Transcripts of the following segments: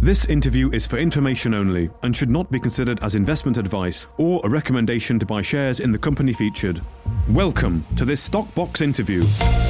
This interview is for information only and should not be considered as investment advice or a recommendation to buy shares in the company featured. Welcome to this Stockbox interview.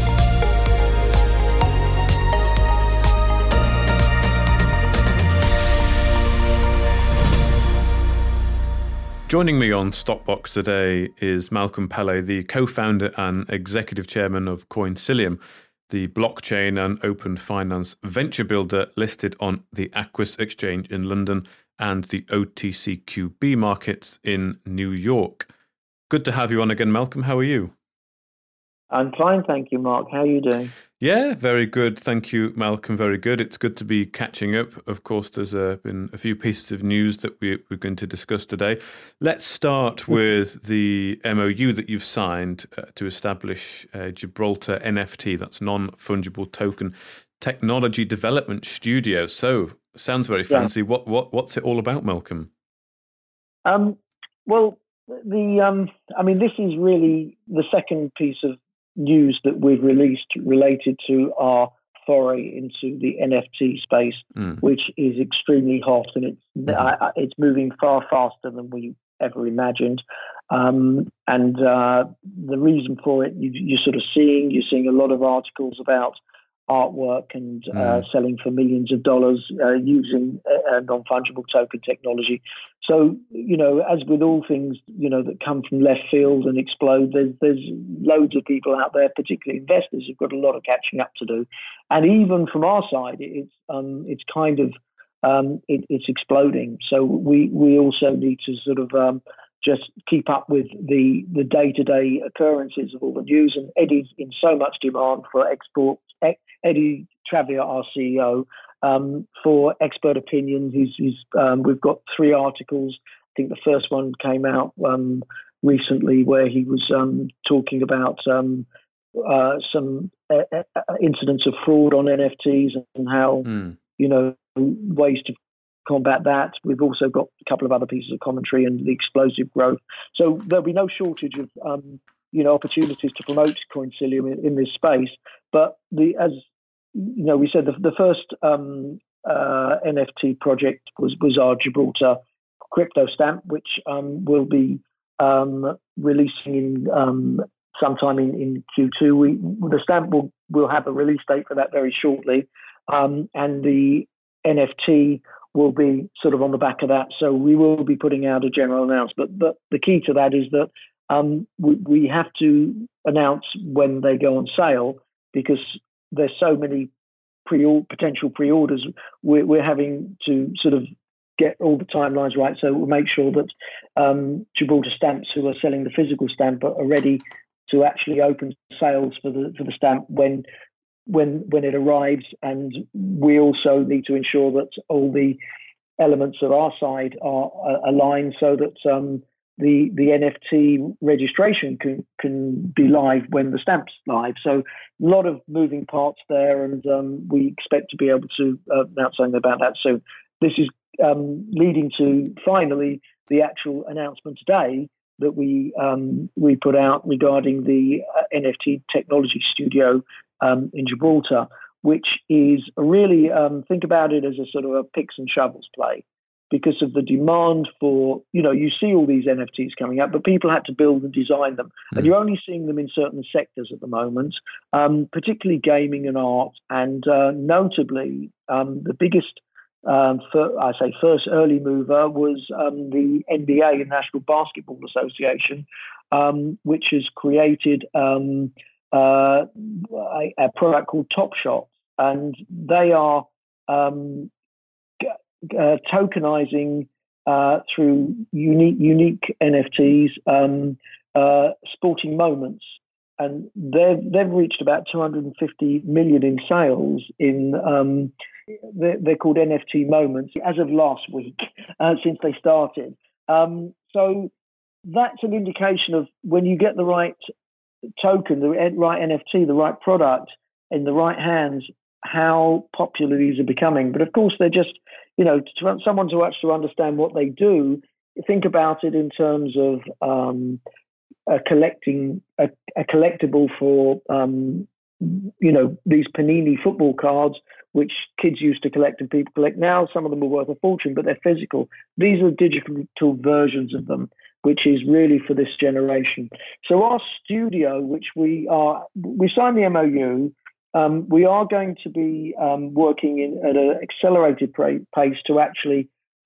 Joining me on Stockbox today is Malcolm Pele, the co-founder and executive chairman of Coincilium, the blockchain and open finance venture builder listed on the Aquis Exchange in London and the OTCQB markets in New York. Good to have you on again, Malcolm. How are you? I'm fine, thank you, Mark. How are you doing? Yeah, very good. Thank you, Malcolm. Very good. It's good to be catching up. Of course, there's been a few pieces of news that we're going to discuss today. Let's start with the MOU that you've signed to establish Gibraltar NFT, that's non-fungible token technology development studio. So, sounds very fancy. Yeah. What's it all about, Malcolm? Well, this is really the second piece of news that we've released related to our foray into the NFT space, which is extremely hot, and it's moving far faster than we ever imagined. And the reason for it, you're seeing a lot of articles about artwork and selling for millions of dollars using non-fungible token technology. So, as with all things, that come from left field and explode, there's loads of people out there, particularly investors, who've got a lot of catching up to do. And even from our side, it's exploding. So we also need to just keep up with the day-to-day occurrences of all the news. And Eddie's in so much demand for export. Eddie Travier, our CEO, for expert opinions. We've got 3 articles. I think the first one came out recently where he was talking about some incidents of fraud on NFTs and how, ways to combat that. We've also got a couple of other pieces of commentary and the explosive growth. So there'll be no shortage of opportunities to promote Coincilium in this space. But as we said, the first NFT project was our Gibraltar crypto stamp, which will be releasing in sometime in Q2. The stamp will have a release date for that very shortly, and the NFT will be sort of on the back of that. So we will be putting out a general announcement. But the key to that is that we have to announce when they go on sale, because there's so many potential pre-orders. We're having to sort of get all the timelines right, so we'll make sure that Gibraltar Stamps, who are selling the physical stamp, are ready to actually open sales for the stamp when it arrives. And we also need to ensure that all the elements of our side are aligned so that the NFT registration can be live when the stamp's live. So a lot of moving parts there, and we expect to be able to announce something about that soon. This is leading to finally the actual announcement today that we put out regarding the NFT technology studio in Gibraltar, which is really, think about it as a sort of a picks and shovels play. Because of the demand for, you see all these NFTs coming up, but people had to build and design them. And you're only seeing them in certain sectors at the moment, particularly gaming and art. And notably, the biggest, first early mover was the NBA, the National Basketball Association, which has created a product called Top Shot. And they are tokenizing through unique NFTs sporting moments, and they've reached about 250 million in sales in they're called NFT moments as of last week since they started. So that's an indication of when you get the right token, the right NFT, the right product in the right hands, how popular these are becoming. But of course, they're just, someone to actually understand what they do, think about it in terms of a collectible for, these Panini football cards, which kids used to collect and people collect now. Some of them are worth a fortune, but they're physical. These are digital versions of them, which is really for this generation. So our studio, which we signed the MOU. We are going to be working at an accelerated pace to actually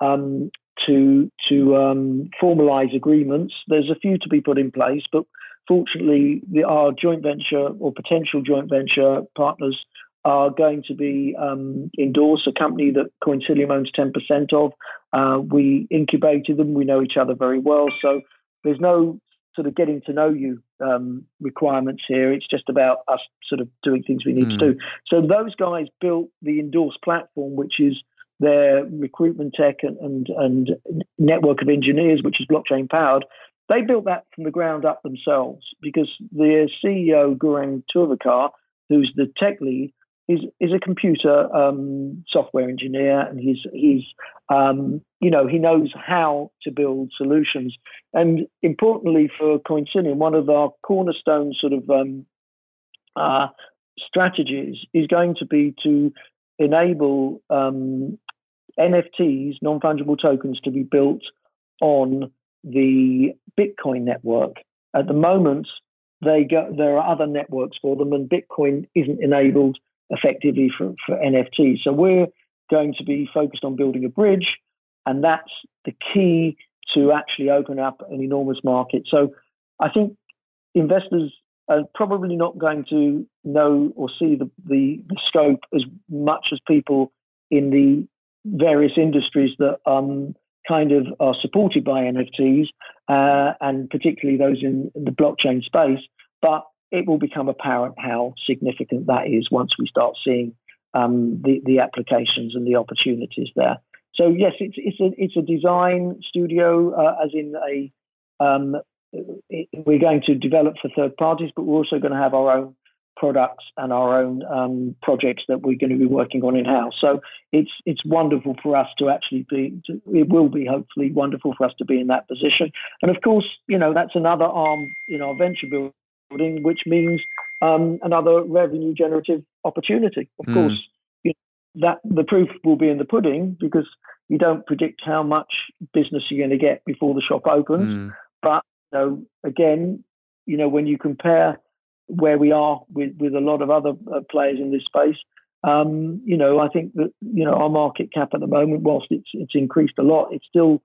formalize agreements. There's a few to be put in place, but fortunately, our joint venture or potential joint venture partners are going to be endorse a company that Coincilium owns 10% of. We incubated them. We know each other very well. So there's no sort of getting to know you requirements here. It's just about us sort of doing things we need to do. So those guys built the Endorse platform, which is their recruitment tech and network of engineers, which is blockchain powered. They built that from the ground up themselves because their CEO, Gaurang Turvekar, who's the tech lead, is a computer software engineer, and he knows how to build solutions. And importantly for Coincilium, one of our cornerstone sort of strategies is going to be to enable NFTs, non-fungible tokens, to be built on the Bitcoin network. At the moment, there are other networks for them, and Bitcoin isn't enabled effectively for NFTs. So we're going to be focused on building a bridge, and that's the key to actually open up an enormous market. So I think investors are probably not going to know or see the scope as much as people in the various industries that kind of are supported by NFTs, and particularly those in the blockchain space. But it will become apparent how significant that is once we start seeing the applications and the opportunities there. So yes, it's a design studio, as in we're going to develop for third parties, but we're also going to have our own products and our own projects that we're going to be working on in-house. So it's wonderful for us to actually it will be hopefully wonderful for us to be in that position. And of course, that's another arm in our venture building, which means another revenue generative opportunity. Of course, that the proof will be in the pudding, because you don't predict how much business you're going to get before the shop opens. But again, when you compare where we are with a lot of other players in this space, I think that our market cap at the moment, whilst it's increased a lot, it still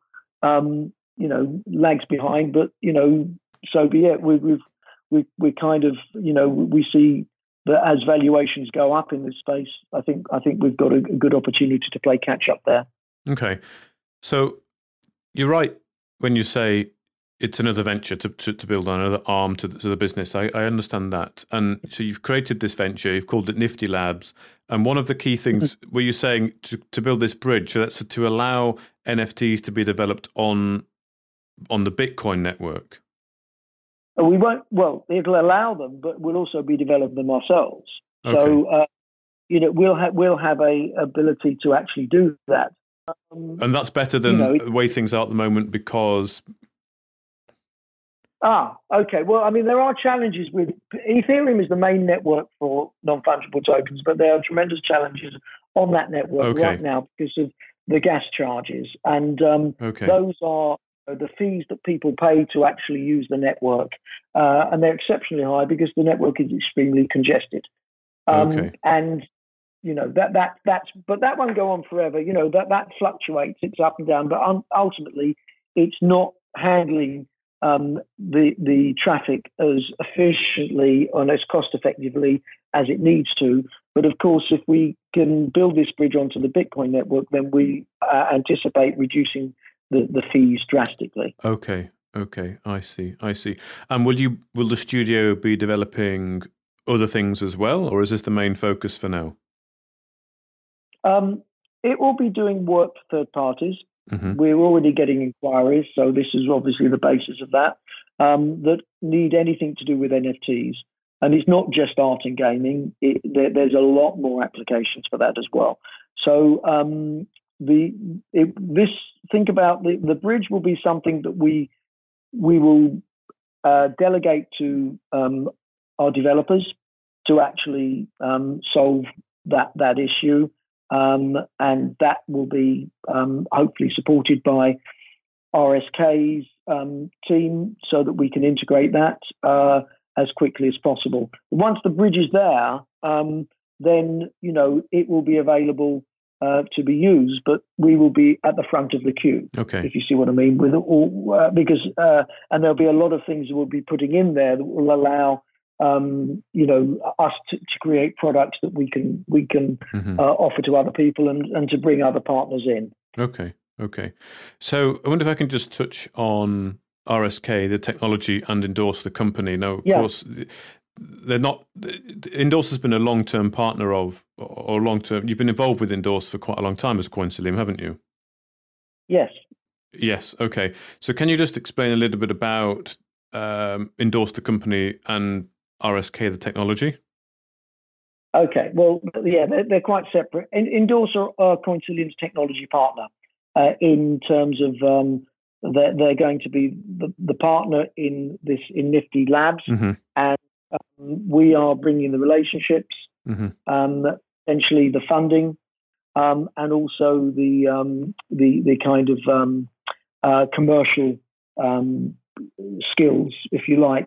lags behind. But so be it. We kind of we see that as valuations go up in this space, I think we've got a good opportunity to play catch up there. Okay, so you're right when you say it's another venture to build on, another arm to the business. I understand that. And so you've created this venture, you've called it Nifty Labs. And one of the key things, were you saying to build this bridge, so that's to allow NFTs to be developed on the Bitcoin network? We won't, well, it'll allow them, but we'll also be developing them ourselves. Okay. So, we'll have a ability to actually do that. And that's better than the way things are at the moment, because... Okay. Well, I mean, there are challenges with Ethereum is the main network for non-fungible tokens, but there are tremendous challenges on that network right now because of the gas charges. And those are the fees that people pay to actually use the network. And they're exceptionally high because the network is extremely congested. And, but that won't go on forever. That fluctuates. It's up and down. But ultimately, it's not handling the traffic as efficiently and as cost effectively as it needs to. But of course, if we can build this bridge onto the Bitcoin network, then we anticipate reducing the fees drastically. Okay, I see. And will the studio be developing other things as well, or is this the main focus for now? It will be doing work for third parties. Mm-hmm. We're already getting inquiries, so this is obviously the basis of that, that need anything to do with NFTs. And it's not just art and gaming. There's a lot more applications for that as well. So think about the bridge will be something that we will delegate to our developers to actually solve that issue, and that will be hopefully supported by RSK's team, so that we can integrate that as quickly as possible. Once the bridge is there, then it will be available to be used, but we will be at the front of the queue. Okay. If you see what I mean, with all because and there'll be a lot of things that we'll be putting in there that will allow us to create products that we can offer to other people and to bring other partners in. Okay. So I wonder if I can just touch on RSK, the technology, and Endorse, the company. Now, of course, they're not. Endorse has been a long-term partner of, or long-term. You've been involved with Endorse for quite a long time as Coinsulim, haven't you? Yes. Yes. Okay. So can you just explain a little bit about Endorse, the company, and RSK, the technology? Okay. Well, yeah, they're quite separate. Endorse are Coinsulim's technology partner in terms of they're going to be the partner in Nifty Labs, and we are bringing the relationships, essentially the funding, and also the kind of commercial skills, if you like,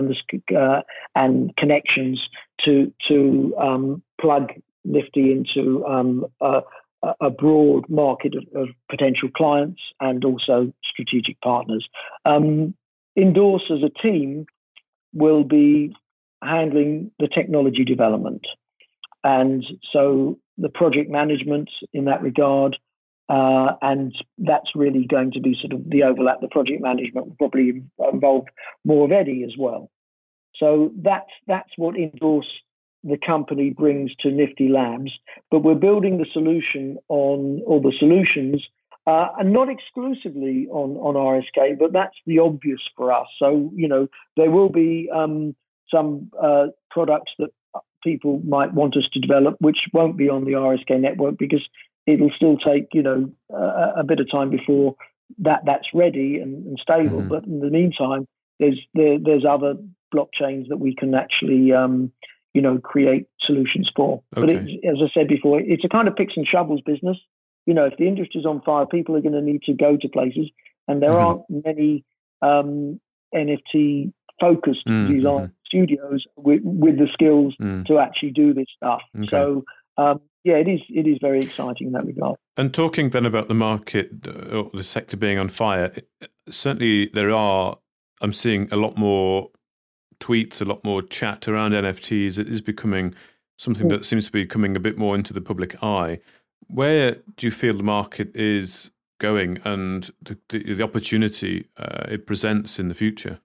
and connections to plug Nifty into a broad market of potential clients and also strategic partners. Endorse as a team will be handling the technology development, and so the project management in that regard, and that's really going to be sort of the overlap. The project management will probably involve more of Eddie as well. So that's what Endorse, the company, brings to Nifty Labs. But we're building the solution the solutions, and not exclusively on RSK, but that's the obvious for us. So, there will be some products that people might want us to develop, which won't be on the RSK network, because it'll still take, a bit of time before that's ready and stable. But in the meantime, there's other blockchains that we can actually, create solutions for. Okay. But as I said before, it's a kind of picks and shovels business. If the industry's on fire, people are going to need to go to places, and there aren't many NFT focused design studios with the skills to actually do this stuff. Okay. So it is very exciting in that regard. And talking then about the market or the sector being on fire, certainly I'm seeing a lot more tweets, a lot more chat around NFTs. It is becoming something that seems to be coming a bit more into the public eye. Where do you feel the market is going and the opportunity it presents in the future?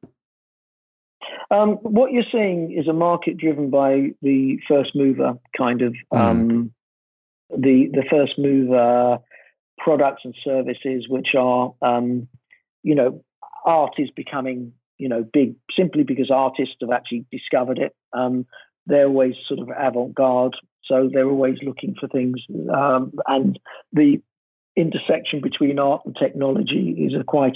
What you're seeing is a market driven by the first mover kind of the first mover products and services, which are art is becoming big simply because artists have actually discovered it. They're always sort of avant-garde, so they're always looking for things, and the intersection between art and technology is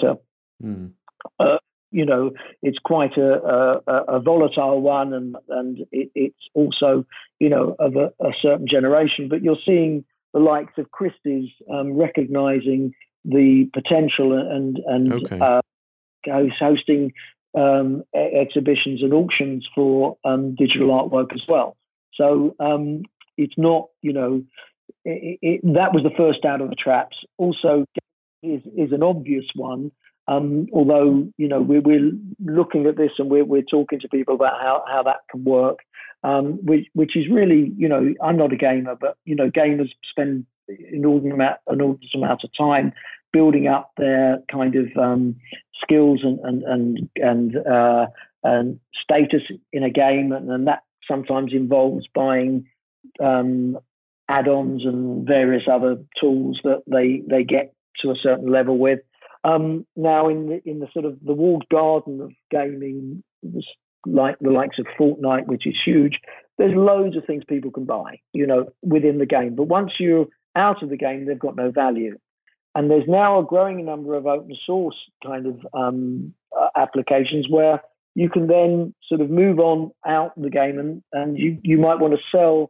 it's quite a volatile one, and it's also of a certain generation. But you're seeing the likes of Christie's recognizing the potential and hosting exhibitions and auctions for digital artwork as well. So it's not that was the first out of the traps. Also, is an obvious one. Although we're looking at this and we're talking to people about how that can work, which is really I'm not a gamer, but gamers spend an enormous amount of time building up their kind of skills and status in a game, and that sometimes involves buying add-ons and various other tools that they get to a certain level with. Now in the sort of the walled garden of gaming, like the likes of Fortnite, which is huge, there's loads of things people can buy, within the game. But once you're out of the game, they've got no value. And there's now a growing number of open source kind of applications where you can then sort of move on out of the game, and you might want to sell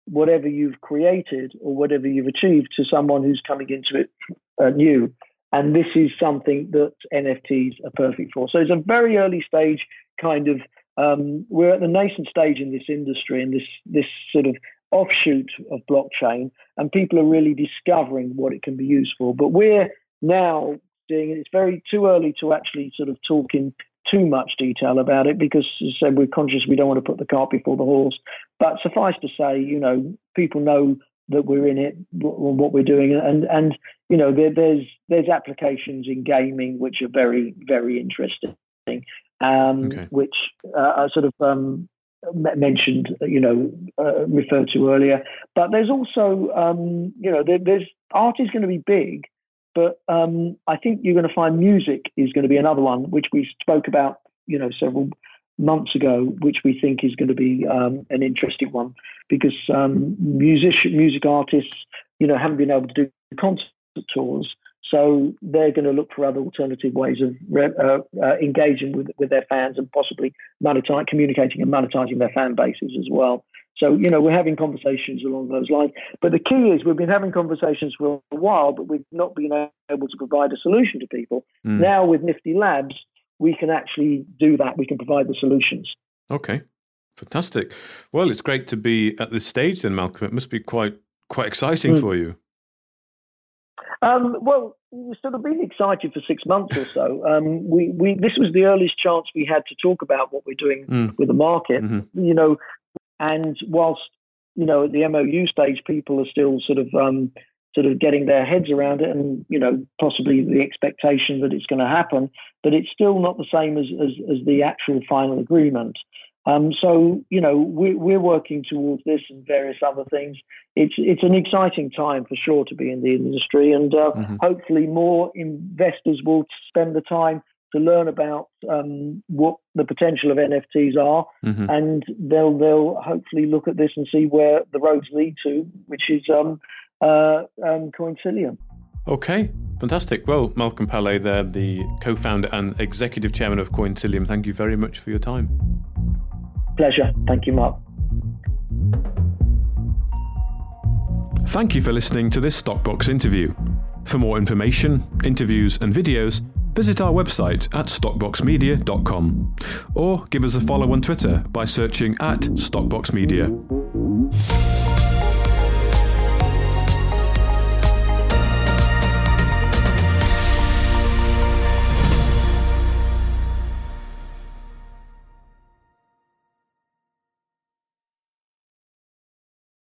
whatever you've created or whatever you've achieved to someone who's coming into it new. And this is something that NFTs are perfect for. So it's a very early stage kind of, we're at the nascent stage in this industry and this sort of offshoot of blockchain, and people are really discovering what it can be used for. But we're now seeing it. It's very too early to actually sort of talk in too much detail about it because, as I said, we're conscious we don't want to put the cart before the horse. But suffice to say, people know that we're in it, what we're doing, and there's applications in gaming which are very, very interesting, which are sort of mentioned, referred to earlier. But there's also, there's art is going to be big, but I think you're going to find music is going to be another one, which we spoke about, several months ago, which we think is going to be an interesting one because music artists, haven't been able to do concert tours. So they're going to look for other alternative ways of engaging with their fans and possibly communicating and monetizing their fan bases as well. So, we're having conversations along those lines. But the key is we've been having conversations for a while, but we've not been able to provide a solution to people. Now with Nifty Labs, we can actually do that. We can provide the solutions. Okay, fantastic. Well, it's great to be at this stage then, Malcolm. It must be quite exciting for you. Well, we've sort of been excited for 6 months or so. This was the earliest chance we had to talk about what we're doing with the market, and whilst, at the MOU stage, people are still sort of getting their heads around it and, possibly the expectation that it's going to happen, but it's still not the same as the actual final agreement. So, we're working towards this and various other things. It's an exciting time for sure to be in the industry, and hopefully more investors will spend the time to learn about what the potential of NFTs are, and they'll hopefully look at this and see where the roads lead to, which is Coincilium. Okay, fantastic. Well, Malcolm Pallay there, the co-founder and executive chairman of Coincilium, thank you very much for your time. Pleasure. Thank you, Mark. Thank you for listening to this Stockbox interview. For more information, interviews and videos, visit our website at stockboxmedia.com or give us a follow on Twitter by searching @StockboxMedia.